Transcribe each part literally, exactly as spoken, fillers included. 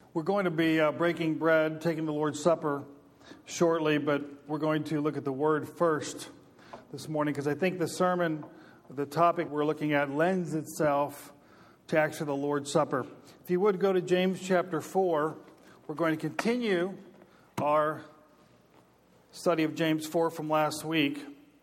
We're going to be uh, breaking bread, taking the Lord's Supper shortly, but we're going to look at the Word first this morning because I think the sermon, the topic we're looking at, lends itself to actually the Lord's Supper. If you would go to James chapter four, we're going to continue our study of James four from last week.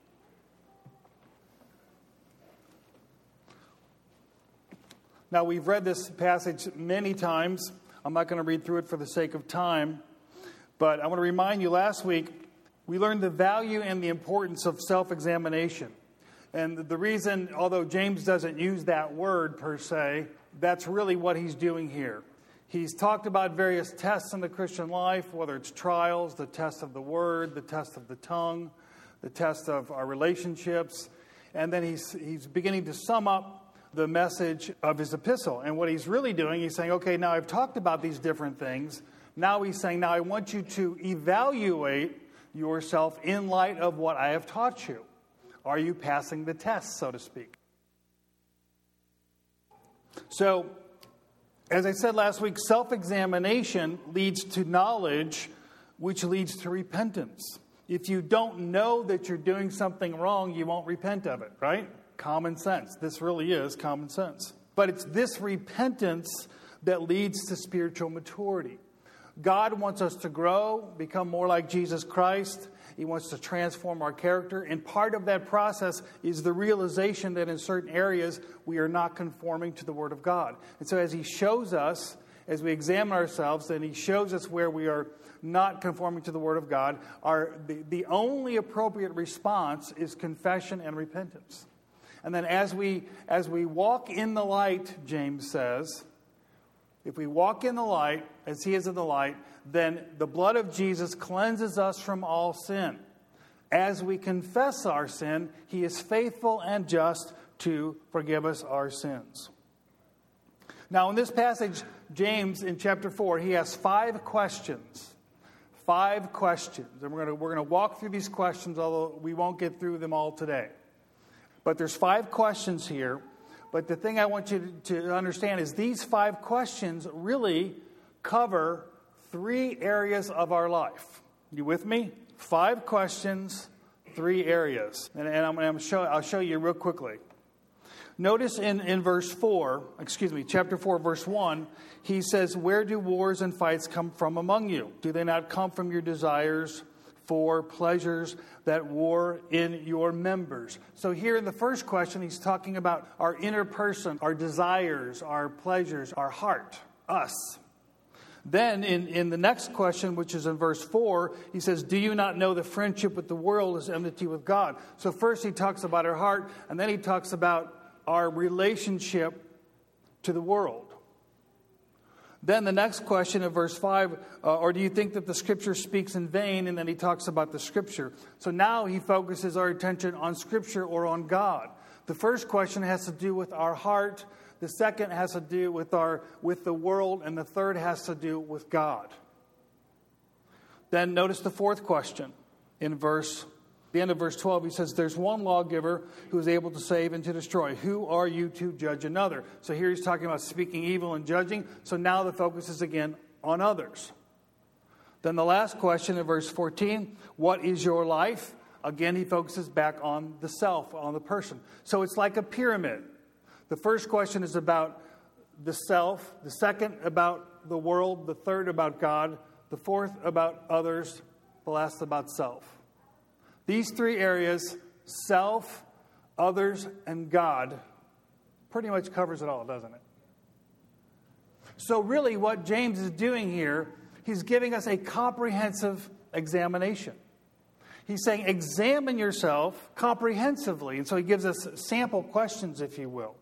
Now, we've read this passage many times. I'm not going to read through it for the sake of time, but I want to remind you, last week, we learned the value and the importance of self-examination. And the reason, although James doesn't use that word per se, that's really what he's doing here. He's talked about various tests in the Christian life, whether it's trials, the test of the word, the test of the tongue, the test of our relationships, and then he's he's beginning to sum up the message of his epistle. And what he's really doing, he's saying, okay, now I've talked about these different things. Now he's saying, now I want you to evaluate yourself in light of what I have taught you. Are you passing the test, so to speak? So, as I said last week, self-examination leads to knowledge, which leads to repentance. If you don't know that you're doing something wrong, you won't repent of it, right? Common sense. This really is common sense. But it's this repentance that leads to spiritual maturity. God wants us to grow, become more like Jesus Christ. He wants to transform our character. And part of that process is the realization that in certain areas we are not conforming to the Word of God. And so as He shows us, as we examine ourselves, and He shows us where we are not conforming to the Word of God, our, the, the only appropriate response is confession and repentance. And then as we as we walk in the light, James says, if we walk in the light, as He is in the light, then the blood of Jesus cleanses us from all sin. As we confess our sin, He is faithful and just to forgive us our sins. Now, in this passage, James, in chapter four, he has five questions. Five questions. And we're going to, we're going to walk through these questions, although we won't get through them all today. But there's five questions here. But the thing I want you to, to understand is these five questions really cover three areas of our life. You with me? Five questions, three areas. And, and I'm, I'm show, I'll show you real quickly. Notice in, in verse four, excuse me, chapter four, verse one, he says, "Where do wars and fights come from among you? Do they not come from your desires for pleasures that war in your members?" So here in the first question, he's talking about our inner person, our desires, our pleasures, our heart, us. Then in, in the next question, which is in verse four, he says, "Do you not know the friendship with the world is enmity with God?" So first he talks about our heart, and then he talks about our relationship to the world. Then the next question in verse five, uh, or do you think that the Scripture speaks in vain? And then he talks about the Scripture. So now he focuses our attention on Scripture or on God. The first question has to do with our heart. The second has to do with our with the world. And the third has to do with God. Then notice the fourth question in verse the end of verse twelve. He says, "There's one lawgiver who is able to save and to destroy. Who are you to judge another?" So here he's talking about speaking evil and judging. So now the focus is again on others. Then the last question in verse fourteen, "What is your life?" Again, he focuses back on the self, on the person. So it's like a pyramid. The first question is about the self. The second about the world. The third about God. The fourth about others. The last about self. These three areas, self, others, and God, pretty much covers it all, doesn't it? So really what James is doing here, he's giving us a comprehensive examination. He's saying, examine yourself comprehensively. And so he gives us sample questions, if you will.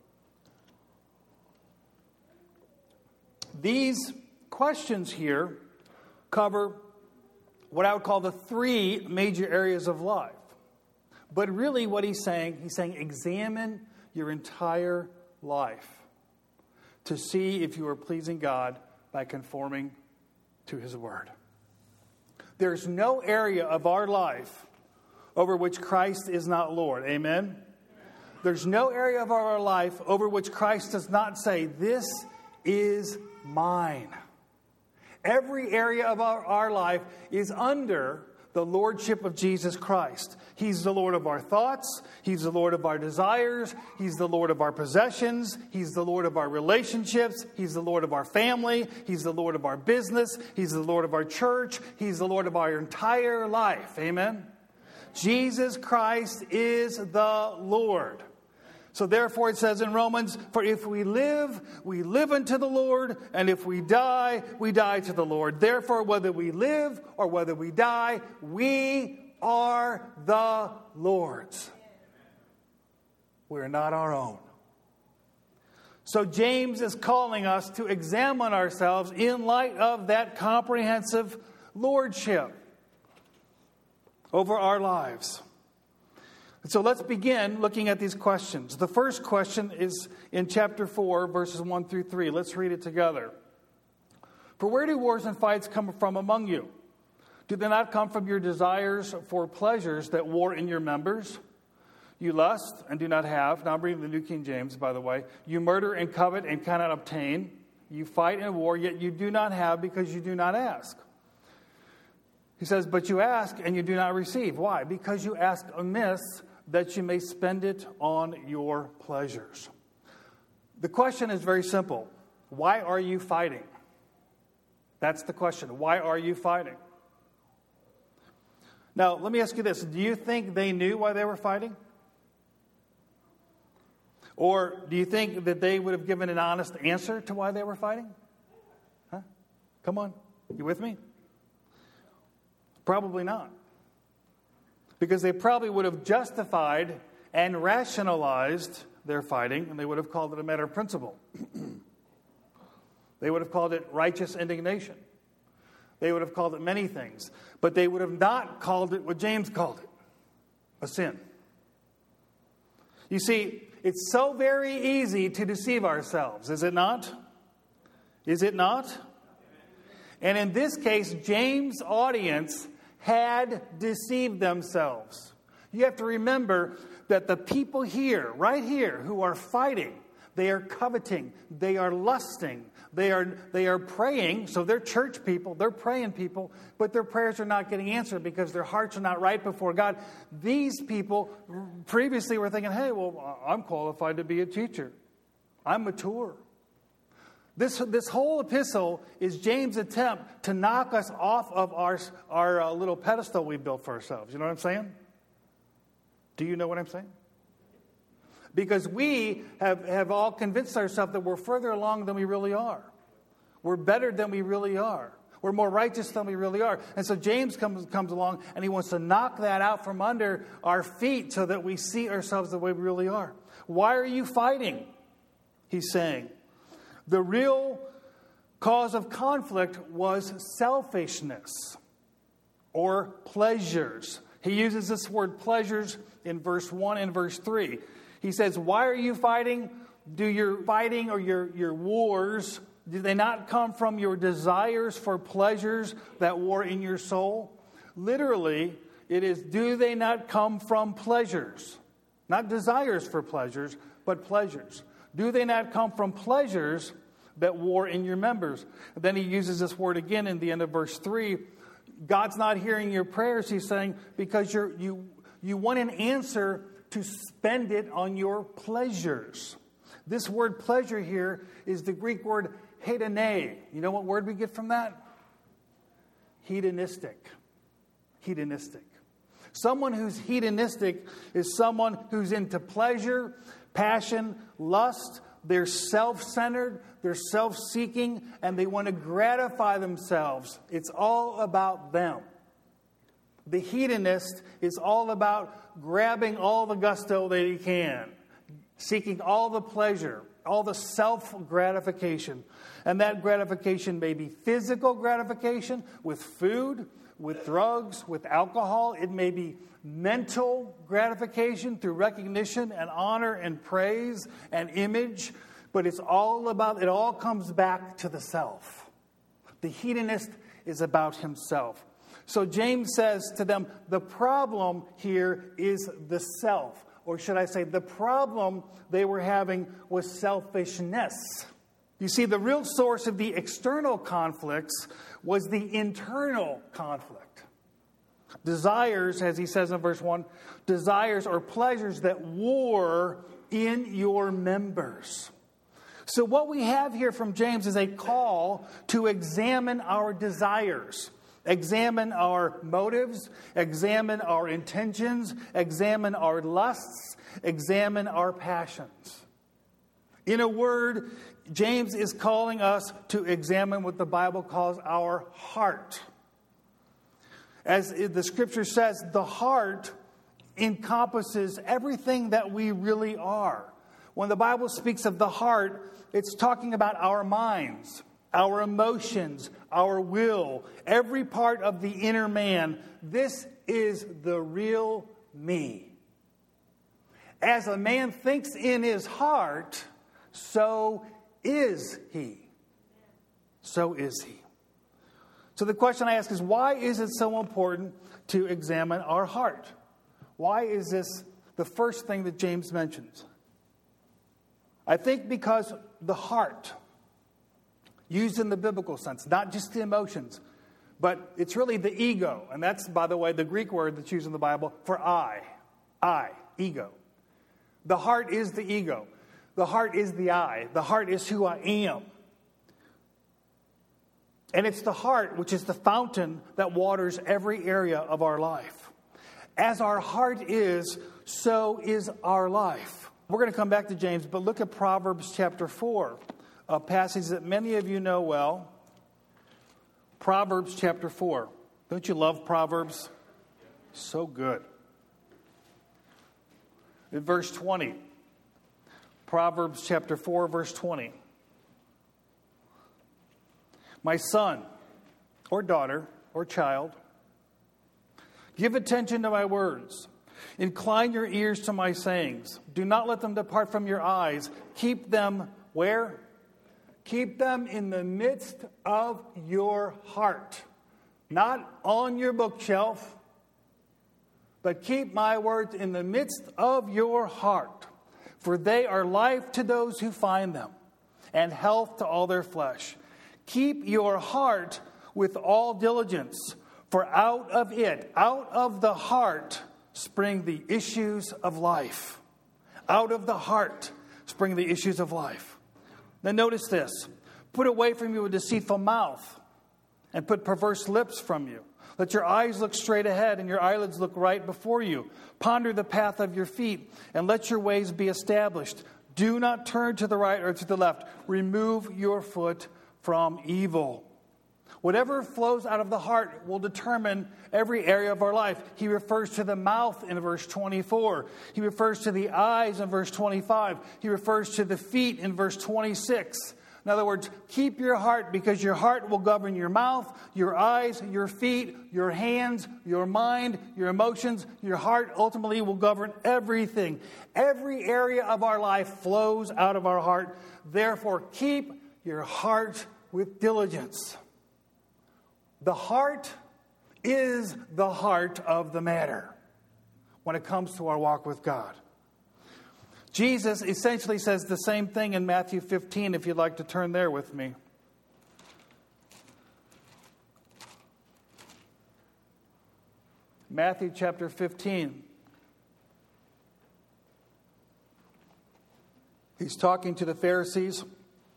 These questions here cover what I would call the three major areas of life. But really what he's saying, he's saying examine your entire life to see if you are pleasing God by conforming to His Word. There's no area of our life over which Christ is not Lord. Amen? There's no area of our life over which Christ does not say, "This is mine." Every area of our, our life is under the lordship of Jesus Christ. He's the Lord of our thoughts. He's the Lord of our desires. He's the Lord of our possessions. He's the Lord of our relationships. He's the Lord of our family. He's the Lord of our business. He's the Lord of our church. He's the Lord of our entire life. Amen? Jesus Christ is the Lord. So therefore it says in Romans, for if we live, we live unto the Lord, and if we die, we die to the Lord. Therefore, whether we live or whether we die, we are the Lord's. We're not our own. So James is calling us to examine ourselves in light of that comprehensive lordship over our lives. So let's begin looking at these questions. The first question is in chapter four, verses one through three. Let's read it together. For where do wars and fights come from among you? Do they not come from your desires for pleasures that war in your members? You lust and do not have. Now I'm reading the New King James, by the way. You murder and covet and cannot obtain. You fight and war, yet you do not have because you do not ask. He says, but you ask and you do not receive. Why? Because you ask amiss, that you may spend it on your pleasures. The question is very simple. Why are you fighting? That's the question. Why are you fighting? Now, let me ask you this. Do you think they knew why they were fighting? Or do you think that they would have given an honest answer to why they were fighting? Huh? Come on. You with me? Probably not. Because they probably would have justified and rationalized their fighting, and they would have called it a matter of principle. They would have called it righteous indignation. They would have called it many things. But they would have not called it what James called it, a sin. You see, it's so very easy to deceive ourselves, is it not? Is it not? And in this case, James' audience had deceived themselves. You have to remember that the people here, right here, who are fighting, they are coveting, they are lusting, they are they are praying. So they're church people, they're praying people, but their prayers are not getting answered because their hearts are not right before God. These people previously were thinking, hey, well, I'm qualified to be a teacher. I'm mature. This, this whole epistle is James' attempt to knock us off of our, our uh, little pedestal we built for ourselves. You know what I'm saying? Do you know what I'm saying? Because we have, have all convinced ourselves that we're further along than we really are. We're better than we really are. We're more righteous than we really are. And so James comes, comes along and he wants to knock that out from under our feet so that we see ourselves the way we really are. Why are you fighting? He's saying. The real cause of conflict was selfishness or pleasures. He uses this word pleasures in verse one and verse three. He says, why are you fighting? Do your fighting or your, your wars, do they not come from your desires for pleasures that war in your soul? Literally, it is, do they not come from pleasures? Not desires for pleasures, but pleasures. Do they not come from pleasures that war in your members? Then he uses this word again in the end of verse three. God's not hearing your prayers, he's saying, because you're, you you want an answer to spend it on your pleasures. This word pleasure here is the Greek word hedone. You know what word we get from that? Hedonistic. Hedonistic. Someone who's hedonistic is someone who's into pleasure, passion, lust. They're self-centered, they're self-seeking, and they want to gratify themselves. It's all about them. The hedonist is all about grabbing all the gusto that he can, seeking all the pleasure, all the self-gratification. And that gratification may be physical gratification with food, with drugs, with alcohol. It may be mental gratification through recognition and honor and praise and image. But it's all about, it all comes back to the self. The hedonist is about himself. So James says to them, the problem here is the self. Or should I say, the problem they were having was selfishness. You see, the real source of the external conflicts was the internal conflict. Desires, as he says in verse one, desires or pleasures that war in your members. So what we have here from James is a call to examine our desires, examine our motives, examine our intentions, examine our lusts, examine our passions. In a word, James is calling us to examine what the Bible calls our heart. As the scripture says, the heart encompasses everything that we really are. When the Bible speaks of the heart, it's talking about our minds, our emotions, our will, every part of the inner man. This is the real me. As a man thinks in his heart, so is he. So is he. So the question I ask is, why is it so important to examine our heart? Why is this the first thing that James mentions? I think because the heart, used in the biblical sense, not just the emotions, but it's really the ego. And that's, by the way, the Greek word that's used in the Bible for I. I, ego. The heart is the ego. The heart is the I. The heart is who I am. And it's the heart which is the fountain that waters every area of our life. As our heart is, so is our life. We're going to come back to James, but look at Proverbs chapter four, a passage that many of you know well. Proverbs chapter four. Don't you love Proverbs? So good. In verse twenty. Proverbs chapter four, verse twenty. My son, or daughter, or child, give attention to my words. Incline your ears to my sayings. Do not let them depart from your eyes. Keep them where? Keep them in the midst of your heart. Not on your bookshelf, but keep my words in the midst of your heart. For they are life to those who find them, and health to all their flesh. Keep your heart with all diligence, for out of it, out of the heart, spring the issues of life. Out of the heart spring the issues of life. Then notice this. Put away from you a deceitful mouth, and put perverse lips from you. Let your eyes look straight ahead, and your eyelids look right before you. Ponder the path of your feet, and let your ways be established. Do not turn to the right or to the left. Remove your foot from evil. Whatever flows out of the heart will determine every area of our life. He refers to the mouth in verse twenty-four. He refers to the eyes in verse twenty-five. He refers to the feet in verse twenty-six. In other words, keep your heart, because your heart will govern your mouth, your eyes, your feet, your hands, your mind, your emotions. Your heart ultimately will govern everything. Every area of our life flows out of our heart. Therefore, keep your heart with diligence. The heart is the heart of the matter when it comes to our walk with God. Jesus essentially says the same thing in Matthew fifteen, if you'd like to turn there with me. Matthew chapter fifteen. He's talking to the Pharisees.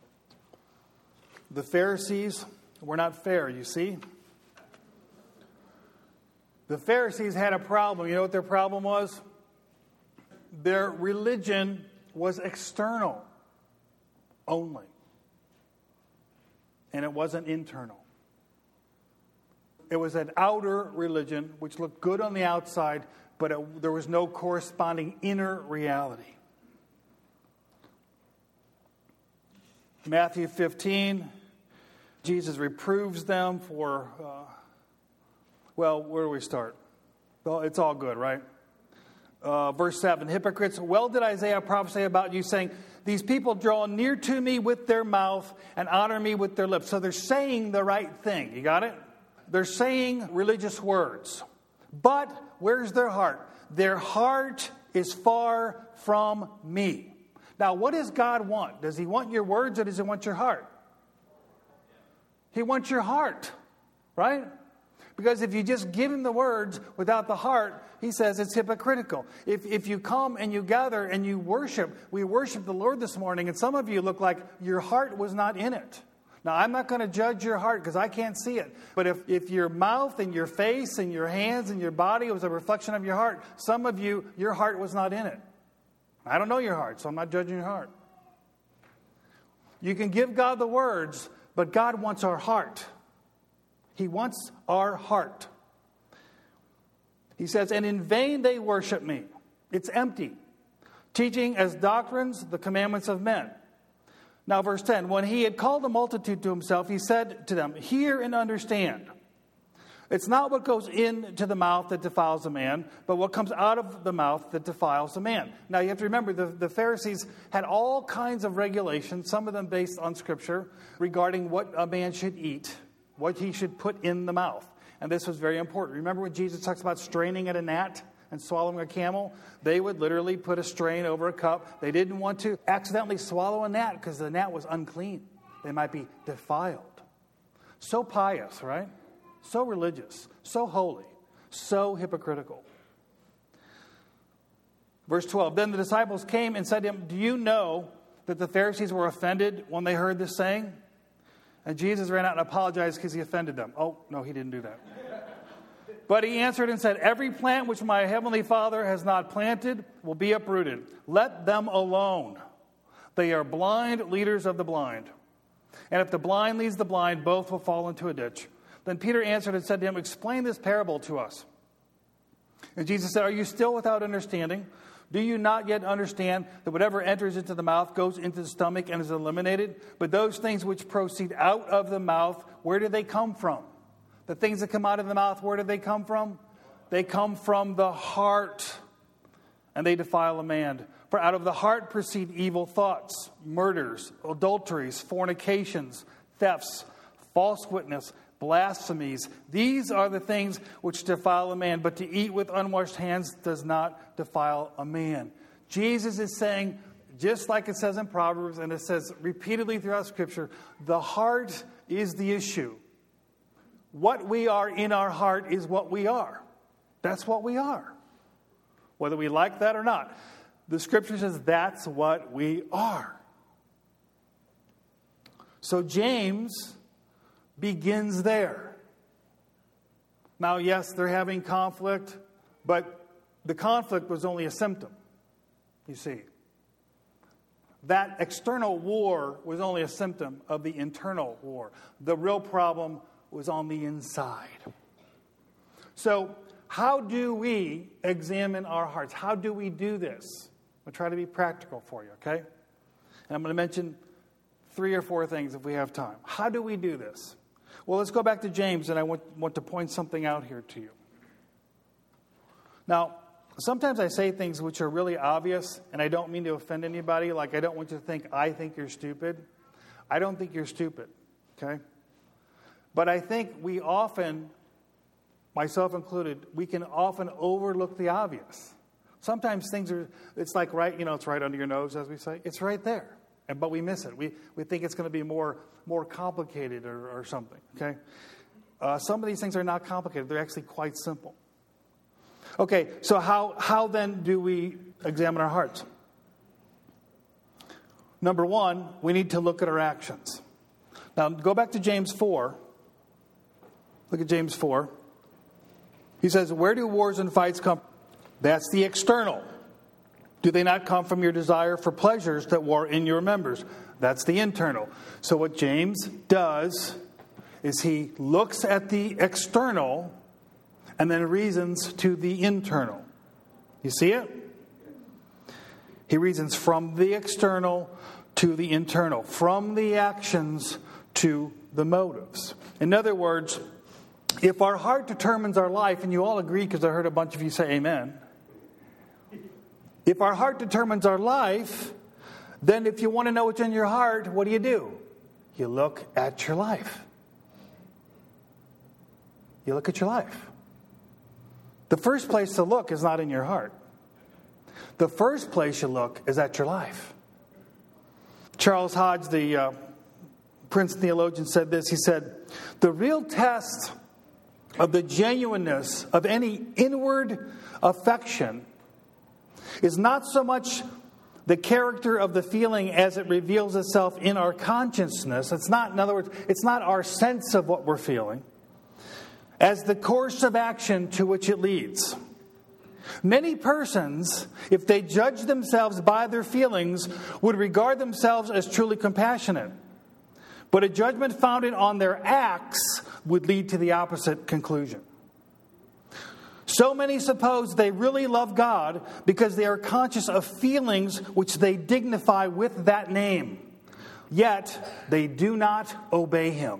The Pharisees were not fair, you see. The Pharisees had a problem. You know what their problem was? Their religion was external only. And it wasn't internal. It was an outer religion which looked good on the outside, but it, there was no corresponding inner reality. Matthew fifteen, Jesus reproves them for, uh, well, where do we start? Well, it's all good, right? Uh, verse seven, hypocrites, well did Isaiah prophesy about you, saying, these people draw near to me with their mouth and honor me with their lips. So they're saying the right thing. You got it? They're saying religious words. But where's their heart? Their heart is far from me. Now, what does God want? Does he want your words or does he want your heart? He wants your heart, right? Because if you just give him the words without the heart, he says it's hypocritical. If if you come and you gather and you worship, we worship the Lord this morning, and some of you look like your heart was not in it. Now, I'm not going to judge your heart because I can't see it. But if, if your mouth and your face and your hands and your body was a reflection of your heart, some of you, your heart was not in it. I don't know your heart, so I'm not judging your heart. You can give God the words, but God wants our heart. He wants our heart. He says, and in vain they worship me. It's empty. Teaching as doctrines the commandments of men. Now, verse ten, when he had called the multitude to himself, he said to them, hear and understand. It's not what goes into the mouth that defiles a man, but what comes out of the mouth that defiles a man. Now, you have to remember, the, the Pharisees had all kinds of regulations, some of them based on Scripture, regarding what a man should eat, what he should put in the mouth. And this was very important. Remember when Jesus talks about straining at a gnat and swallowing a camel? They would literally put a strain over a cup. They didn't want to accidentally swallow a gnat because the gnat was unclean. They might be defiled. So pious, right? So religious, so holy, so hypocritical. Verse twelve, then the disciples came and said to him, do you know that the Pharisees were offended when they heard this saying? And Jesus ran out and apologized because he offended them. Oh, no, he didn't do that. But he answered and said, every plant which my heavenly Father has not planted will be uprooted. Let them alone. They are blind leaders of the blind. And if the blind leads the blind, both will fall into a ditch. Then Peter answered and said to him, explain this parable to us. And Jesus said, are you still without understanding? Do you not yet understand that whatever enters into the mouth goes into the stomach and is eliminated? But those things which proceed out of the mouth, where do they come from? The things that come out of the mouth, where do they come from? They come from the heart, and they defile a man. For out of the heart proceed evil thoughts, murders, adulteries, fornications, thefts, false witness, blasphemies. These are the things which defile a man, but to eat with unwashed hands does not defile a man. Jesus is saying, just like it says in Proverbs, and it says repeatedly throughout Scripture, the heart is the issue. What we are in our heart is what we are. That's what we are. Whether we like that or not. The Scripture says that's what we are. So James begins there. Now, yes, they're having conflict, but the conflict was only a symptom, you see. That external war was only a symptom of the internal war. The real problem was on the inside. So, how do we examine our hearts? How do we do this? I'll try to be practical for you, okay? And I'm going to mention three or four things if we have time. How do we do this? Well, let's go back to James, and I want, want to point something out here to you. Now, sometimes I say things which are really obvious, and I don't mean to offend anybody. Like, I don't want you to think, I think you're stupid. I don't think you're stupid, okay? But I think we often, myself included, we can often overlook the obvious. Sometimes things are, it's like right, you know, it's right under your nose, as we say. It's right there. And, but we miss it. We we think it's going to be more more complicated or, or something, okay? Uh, some of these things are not complicated. They're actually quite simple. Okay, so how, how then do we examine our hearts? Number one, we need to look at our actions. Now, go back to James four. Look at James four. He says, where do wars and fights come from? That's the external. Do they not come from your desire for pleasures that war in your members? That's the internal. So what James does is he looks at the external and then reasons to the internal. You see it? He reasons from the external to the internal, from the actions to the motives. In other words, if our heart determines our life, and you all agree because I heard a bunch of you say amen. If our heart determines our life, then if you want to know what's in your heart, what do you do? You look at your life. You look at your life. The first place to look is not in your heart. The first place you look is at your life. Charles Hodge, the uh, Princeton theologian, said this. He said, the real test of the genuineness of any inward affection is not so much the character of the feeling as it reveals itself in our consciousness. It's not, in other words, it's not our sense of what we're feeling, as the course of action to which it leads. Many persons, if they judge themselves by their feelings, would regard themselves as truly compassionate. But a judgment founded on their acts would lead to the opposite conclusion. So many suppose they really love God because they are conscious of feelings which they dignify with that name. Yet they do not obey Him.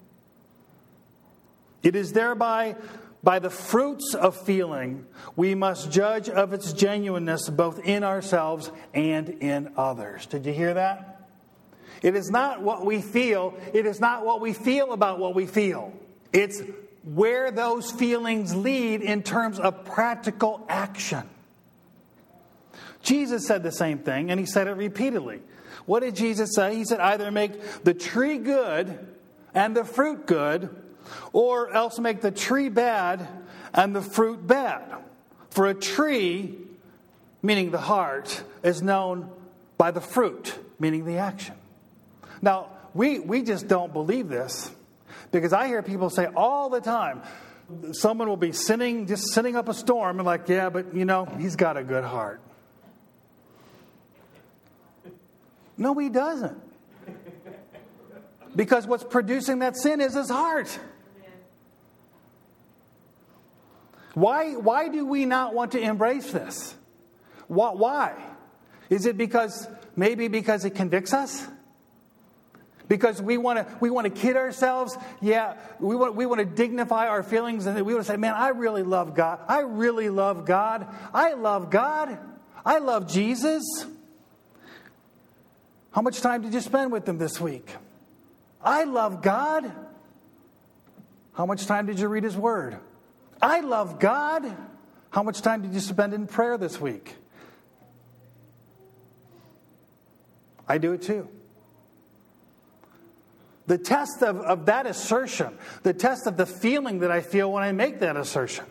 It is thereby, by the fruits of feeling, we must judge of its genuineness both in ourselves and in others. Did you hear that? It is not what we feel. It is not what we feel about what we feel. It's where those feelings lead in terms of practical action. Jesus said the same thing, and He said it repeatedly. What did Jesus say? He said, either make the tree good and the fruit good, or else make the tree bad and the fruit bad. For a tree, meaning the heart, is known by the fruit, meaning the action. Now, we, we just don't believe this. Because I hear people say all the time, someone will be sinning, just sending up a storm, and like, yeah, but you know, he's got a good heart. No, he doesn't. Because what's producing that sin is his heart. Why, why do we not want to embrace this? Why? Is it because, maybe because it convicts us? Because we want to we want to kid ourselves. Yeah, we want we want to dignify our feelings, and we want to say, man, I really love God. I really love God. I love God. I love Jesus. How much time did you spend with Him this week? I love God. How much time did you read His Word? I love God. How much time did you spend in prayer this week? I do it too. The test of, of that assertion, the test of the feeling that I feel when I make that assertion,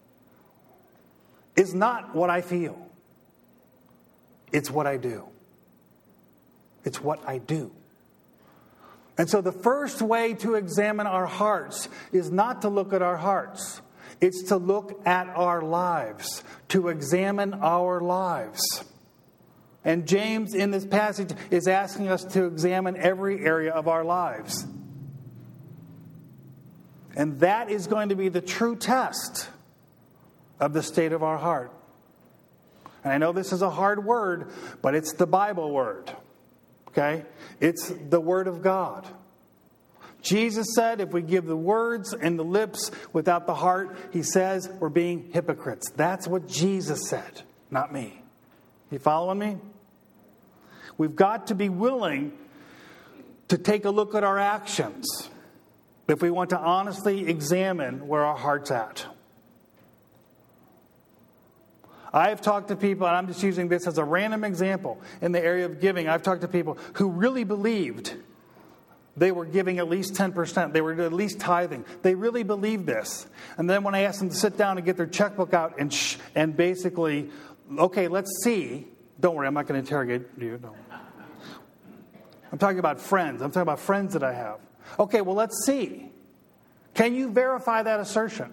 is not what I feel. It's what I do. It's what I do. And so the first way to examine our hearts is not to look at our hearts. It's to look at our lives, to examine our lives. And James, in this passage, is asking us to examine every area of our lives. And that is going to be the true test of the state of our heart. And I know this is a hard word, but it's the Bible word. Okay? It's the Word of God. Jesus said if we give the words and the lips without the heart, He says we're being hypocrites. That's what Jesus said, not me. You following me? We've got to be willing to take a look at our actions if we want to honestly examine where our heart's at. I've talked to people, and I'm just using this as a random example, in the area of giving. I've talked to people who really believed they were giving at least ten percent. They were at least tithing. They really believed this. And then when I asked them to sit down and get their checkbook out and sh- and basically, okay, let's see. Don't worry, I'm not going to interrogate you. No. I'm talking about friends. I'm talking about friends that I have. Okay, well, let's see. Can you verify that assertion?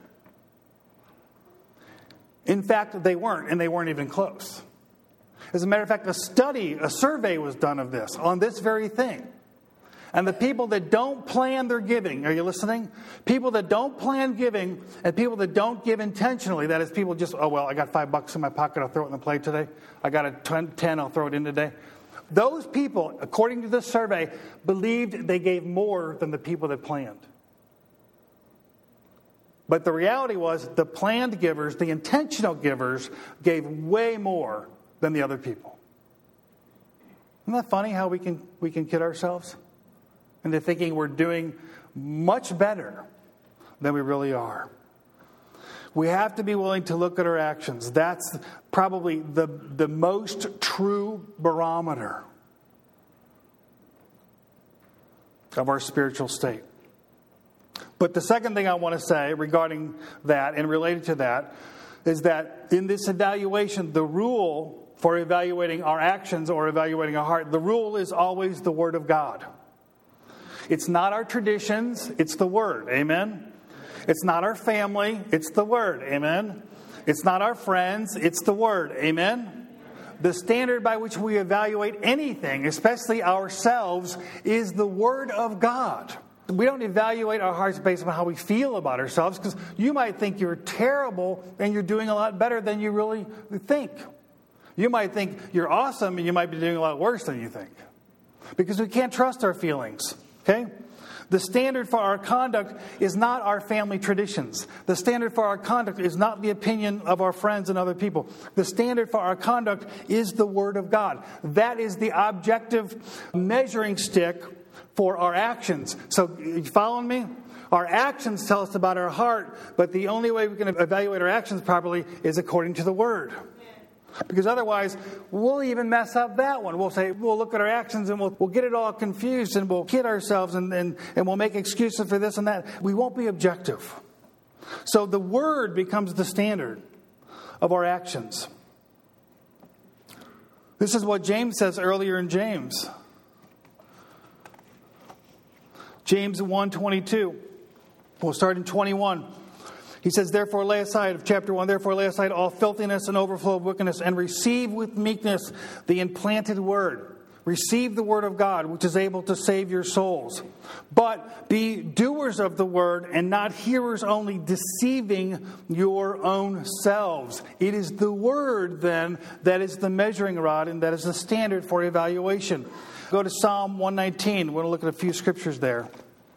In fact, they weren't, and they weren't even close. As a matter of fact, a study, a survey was done of this, on this very thing. And the people that don't plan their giving, are you listening? People that don't plan giving and people that don't give intentionally, that is, people just, oh, well, I got five bucks in my pocket, I'll throw it in the plate today. I got a ten, I'll throw it in today. Those people, according to this survey, believed they gave more than the people that planned. But the reality was the planned givers, the intentional givers, gave way more than the other people. Isn't that funny how we can we can kid ourselves into thinking we're doing much better than we really are? We have to be willing to look at our actions. That's probably the, the most true barometer of our spiritual state. But the second thing I want to say regarding that and related to that is that in this evaluation, the rule for evaluating our actions or evaluating our heart, the rule is always the Word of God. It's not our traditions, it's the Word. Amen? It's not our family, it's the Word. Amen? It's not our friends, it's the Word. Amen? The standard by which we evaluate anything, especially ourselves, is the Word of God. We don't evaluate our hearts based on how we feel about ourselves, because you might think you're terrible and you're doing a lot better than you really think. You might think you're awesome and you might be doing a lot worse than you think. Because we can't trust our feelings. Okay? The standard for our conduct is not our family traditions. The standard for our conduct is not the opinion of our friends and other people. The standard for our conduct is the Word of God. That is the objective measuring stick for our actions. So, you following me? Our actions tell us about our heart, but the only way we can evaluate our actions properly is according to the Word. Because otherwise, we'll even mess up that one. We'll say, we'll look at our actions and we'll, we'll get it all confused and we'll kid ourselves and, and, and we'll make excuses for this and that. We won't be objective. So the Word becomes the standard of our actions. This is what James says earlier in James. James one twenty-two. We'll start in twenty-one. He says, therefore lay aside, chapter one, therefore lay aside all filthiness and overflow of wickedness, and receive with meekness the implanted word. Receive the word of God, which is able to save your souls. But be doers of the word, and not hearers only, deceiving your own selves. It is the word, then, that is the measuring rod, and that is the standard for evaluation. Go to Psalm one nineteen. We're going to look at a few scriptures there.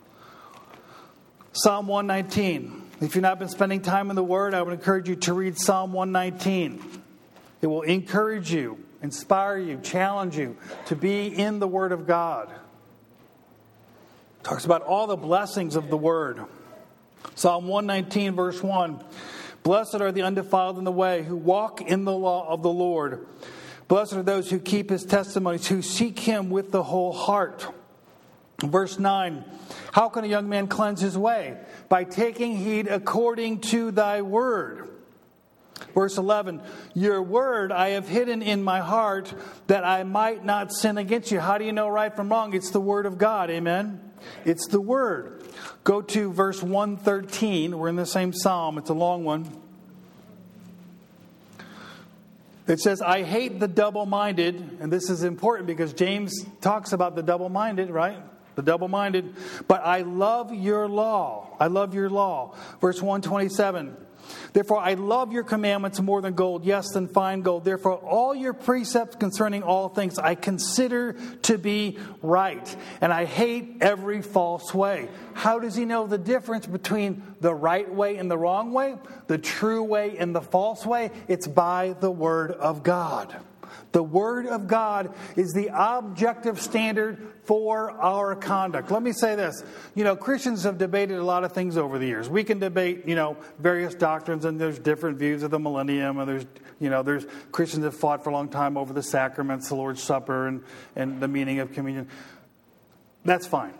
Psalm one nineteen. If you've not been spending time in the Word, I would encourage you to read Psalm one nineteen. It will encourage you, inspire you, challenge you to be in the Word of God. It talks about all the blessings of the Word. Psalm one nineteen, verse one. Blessed are the undefiled in the way, who walk in the law of the Lord. Blessed are those who keep His testimonies, who seek Him with the whole heart. Verse nine, how can a young man cleanse his way? By taking heed according to thy word. Verse eleven, your word I have hidden in my heart that I might not sin against you. How do you know right from wrong? It's the word of God, amen? It's the word. Go to verse one thirteen. We're in the same psalm. It's a long one. It says, I hate the double-minded, and this is important because James talks about the double-minded, right? The double-minded. But I love your law. I love your law. Verse one twenty-seven. Therefore, I love your commandments more than gold, yes, than fine gold. Therefore, all your precepts concerning all things I consider to be right. And I hate every false way. How does he know the difference between the right way and the wrong way? The true way and the false way? It's by the Word of God. The Word of God is the objective standard for our conduct. Let me say this. You know, Christians have debated a lot of things over the years. We can debate, you know, various doctrines, and there's different views of the millennium, and there's, you know, there's Christians have fought for a long time over the sacraments, the Lord's Supper, and, and the meaning of communion. That's fine.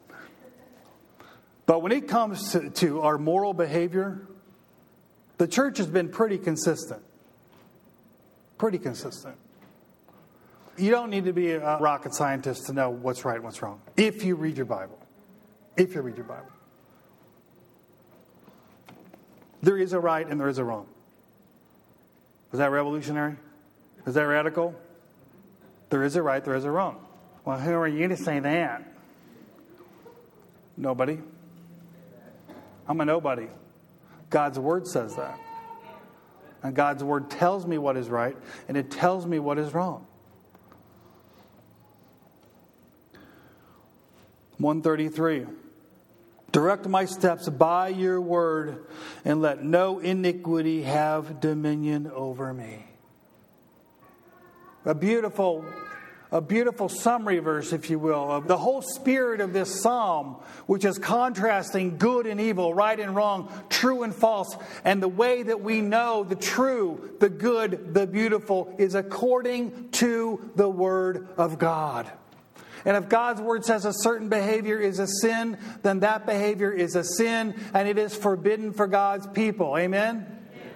But when it comes to, to our moral behavior, the church has been pretty consistent. Pretty consistent. You don't need to be a rocket scientist to know what's right and what's wrong. If you read your Bible. If you read your Bible. There is a right and there is a wrong. Is that revolutionary? Is that radical? There is a right, there is a wrong. Well, who are you to say that? Nobody. I'm a nobody. God's Word says that. And God's Word tells me what is right, and it tells me what is wrong. one thirty-three. Direct my steps by your word, and let no iniquity have dominion over me. A beautiful, a beautiful summary verse, if you will, of the whole spirit of this psalm, which is contrasting good and evil, right and wrong, true and false. And the way that we know the true, the good, the beautiful is according to the Word of God. And if God's word says a certain behavior is a sin, then that behavior is a sin, and it is forbidden for God's people. Amen?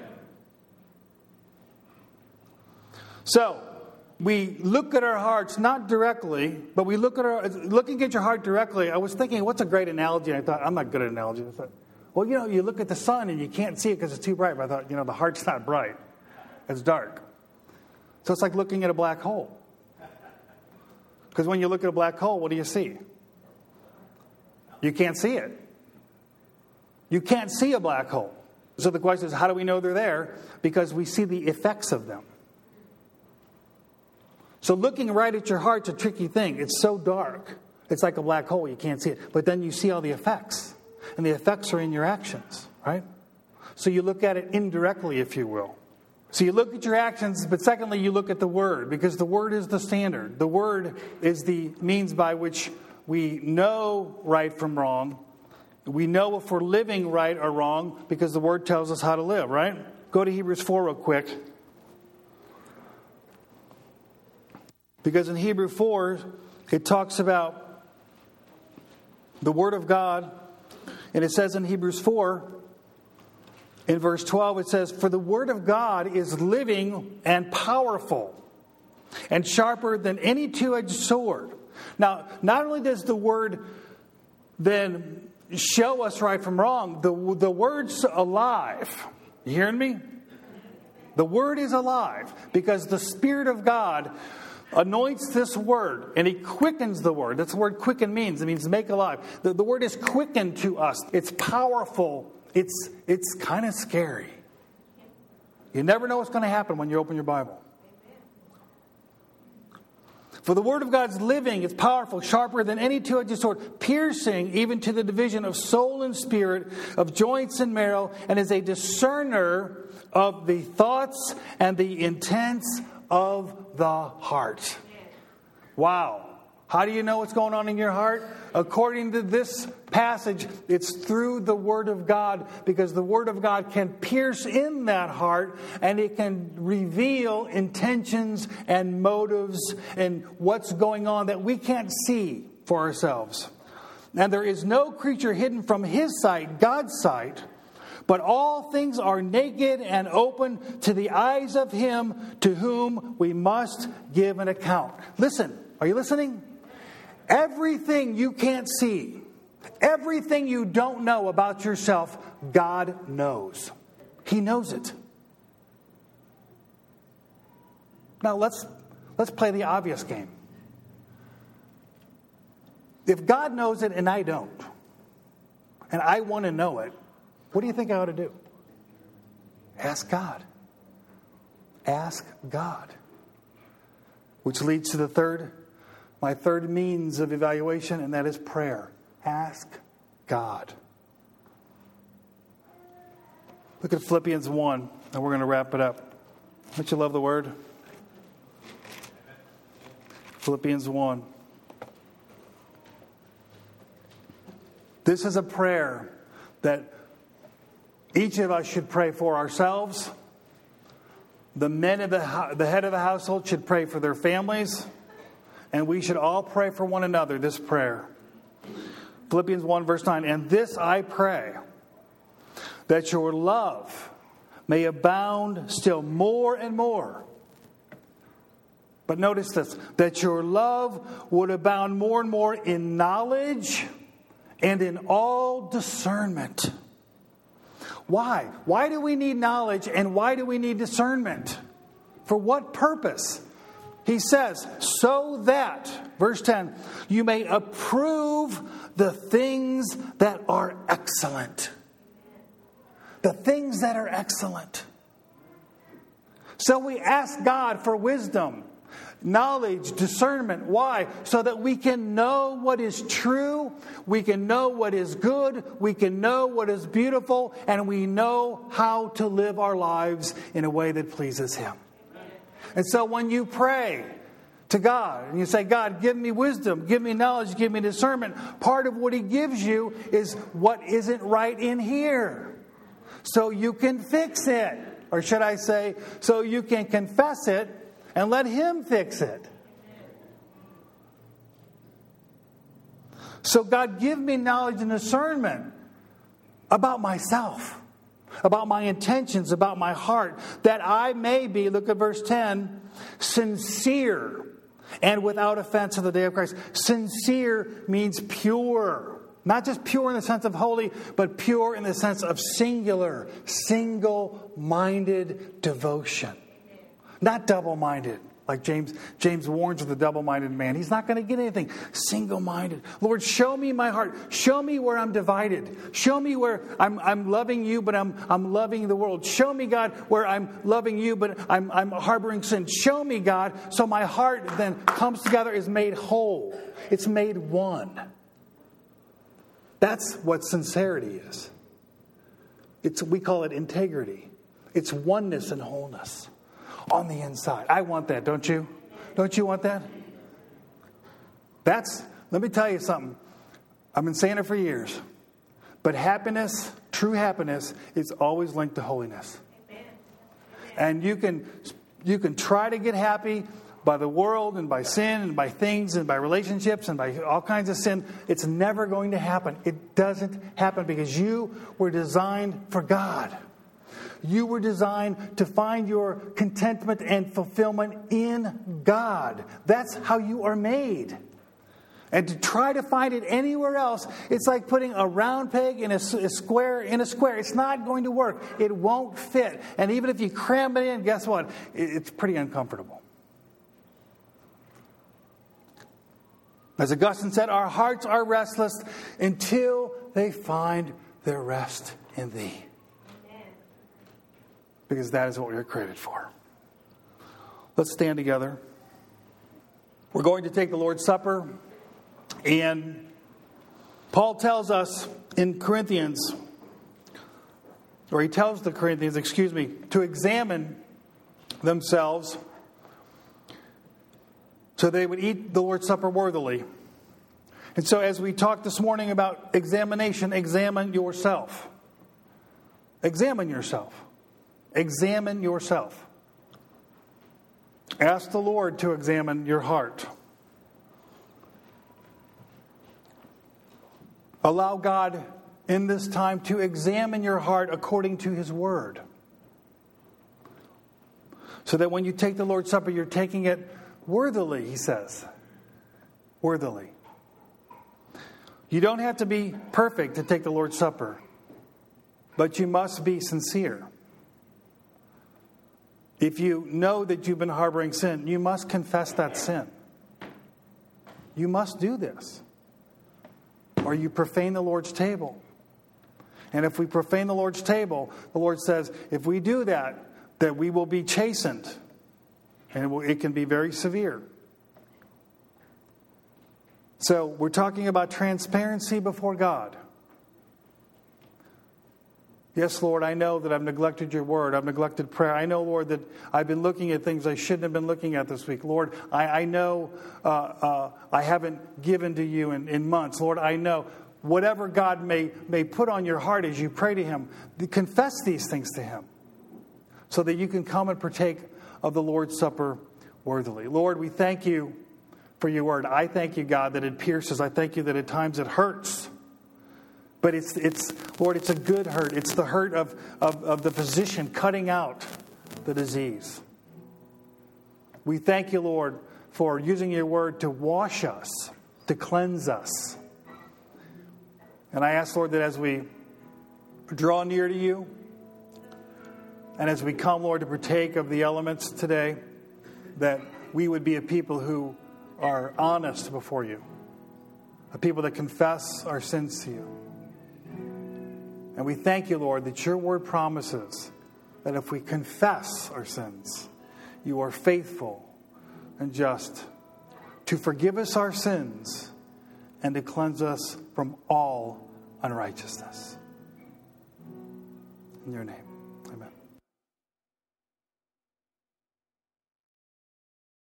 So, we look at our hearts, not directly, but we look at our, looking at your heart directly. I was thinking, what's a great analogy? I thought, I'm not good at analogies. I thought, well, you know, you look at the sun and you can't see it because it's too bright. But I thought, you know, the heart's not bright. It's dark. So it's like looking at a black hole. Because when you look at a black hole, what do you see? You can't see it. You can't see a black hole. So the question is, how do we know they're there? Because we see the effects of them. So looking right at your heart's a tricky thing. It's so dark. It's like a black hole. You can't see it. But then you see all the effects. And the effects are in your actions, right? So you look at it indirectly, if you will. So you look at your actions, but secondly, you look at the Word, because the Word is the standard. The Word is the means by which we know right from wrong. We know if we're living right or wrong, because the Word tells us how to live, right? Go to Hebrews four real quick. Because in Hebrews four, it talks about the Word of God. And it says in Hebrews four, in verse twelve, it says, "For the Word of God is living and powerful and sharper than any two-edged sword." Now, not only does the Word then show us right from wrong, the, the Word's alive. You hearing me? The Word is alive because the Spirit of God anoints this Word and He quickens the Word. That's the word quicken means. It means make alive. The, the Word is quickened to us. It's powerful. It's it's kind of scary. You never know what's going to happen when you open your Bible. For the Word of God's living, it's powerful, sharper than any two-edged sword, piercing even to the division of soul and spirit, of joints and marrow, and is a discerner of the thoughts and the intents of the heart. Wow. How do you know what's going on in your heart? According to this passage, it's through the Word of God, because the Word of God can pierce in that heart and it can reveal intentions and motives and what's going on that we can't see for ourselves. And there is no creature hidden from His sight, God's sight, but all things are naked and open to the eyes of Him to whom we must give an account. Listen, are you listening? Everything you can't see, everything you don't know about yourself, God knows. He knows it. Now let's let's play the obvious game. If God knows it and I don't, and I want to know it, what do you think I ought to do? Ask God. Ask God. Which leads to the third My third means of evaluation, and that is prayer. Ask God. Look at Philippians one, and we're going to wrap it up. Don't you love the Word? Philippians one. This is a prayer that each of us should pray for ourselves. The men of the, the head of the household should pray for their families. And we should all pray for one another this prayer. Philippians one verse nine. "And this I pray, that your love may abound still more and more." But notice this, that your love would abound more and more in knowledge and in all discernment. Why? Why do we need knowledge and why do we need discernment? For what purpose? He says, so that, verse ten, you may approve the things that are excellent. The things that are excellent. So we ask God for wisdom, knowledge, discernment. Why? So that we can know what is true, we can know what is good, we can know what is beautiful, and we know how to live our lives in a way that pleases Him. And so when you pray to God and you say, God, give me wisdom, give me knowledge, give me discernment, part of what He gives you is what isn't right in here. So you can fix it. Or should I say, so you can confess it and let Him fix it. So God, give me knowledge and discernment about myself, about my intentions, about my heart, that I may be, look at verse ten, sincere and without offense in the day of Christ. Sincere means pure. Not just pure in the sense of holy, but pure in the sense of singular, single-minded devotion. Not double-minded, like James James warns of the double-minded man. He's not going to get anything. Single-minded. Lord, show me my heart. Show me where I'm divided. Show me where I'm I'm loving you, but I'm I'm loving the world. Show me, God, where I'm loving you, but I'm I'm harboring sin. Show me, God, so my heart then comes together, is made whole. It's made one. That's what sincerity is. It's, we call it integrity. It's oneness and wholeness on the inside. I want that, don't you? Don't you want that? That's, let me tell you something. I've been saying it for years. But happiness, true happiness, is always linked to holiness. And you can, you can try to get happy by the world and by sin and by things and by relationships and by all kinds of sin. It's never going to happen. It doesn't happen because you were designed for God. You were designed to find your contentment and fulfillment in God. That's how you are made. And to try to find it anywhere else, it's like putting a round peg in a, a square in a square. It's not going to work. It won't fit. And even if you cram it in, guess what? It, it's pretty uncomfortable. As Augustine said, our hearts are restless until they find their rest in Thee. Amen. Because that is what we are created for. Let's stand together. We're going to take the Lord's Supper. And Paul tells us in Corinthians, or he tells the Corinthians, excuse me, to examine themselves so they would eat the Lord's Supper worthily. And so as we talked this morning about examination, examine yourself. Examine yourself. Examine yourself. Ask the Lord to examine your heart. Allow God in this time to examine your heart according to His Word. So that when you take the Lord's Supper, you're taking it worthily, he says. Worthily. You don't have to be perfect to take the Lord's Supper, but you must be sincere. If you know that you've been harboring sin, you must confess that sin. You must do this, or you profane the Lord's table. And if we profane the Lord's table, the Lord says, if we do that, that we will be chastened. And it, will, it can be very severe. So we're talking about transparency before God. Yes, Lord, I know that I've neglected your word. I've neglected prayer. I know, Lord, that I've been looking at things I shouldn't have been looking at this week. Lord, I, I know uh, uh, I haven't given to you in, in months. Lord, I know. Whatever God may, may put on your heart as you pray to Him, confess these things to Him so that you can come and partake of the Lord's Supper worthily. Lord, we thank you for your word. I thank you, God, that it pierces. I thank you that at times it hurts. But it's, it's Lord, it's a good hurt. It's the hurt of, of, of the physician cutting out the disease. We thank you, Lord, for using your word to wash us, to cleanse us. And I ask, Lord, that as we draw near to you, and as we come, Lord, to partake of the elements today, that we would be a people who are honest before you, a people that confess our sins to you. And we thank you, Lord, that your word promises that if we confess our sins, you are faithful and just to forgive us our sins and to cleanse us from all unrighteousness. In your name.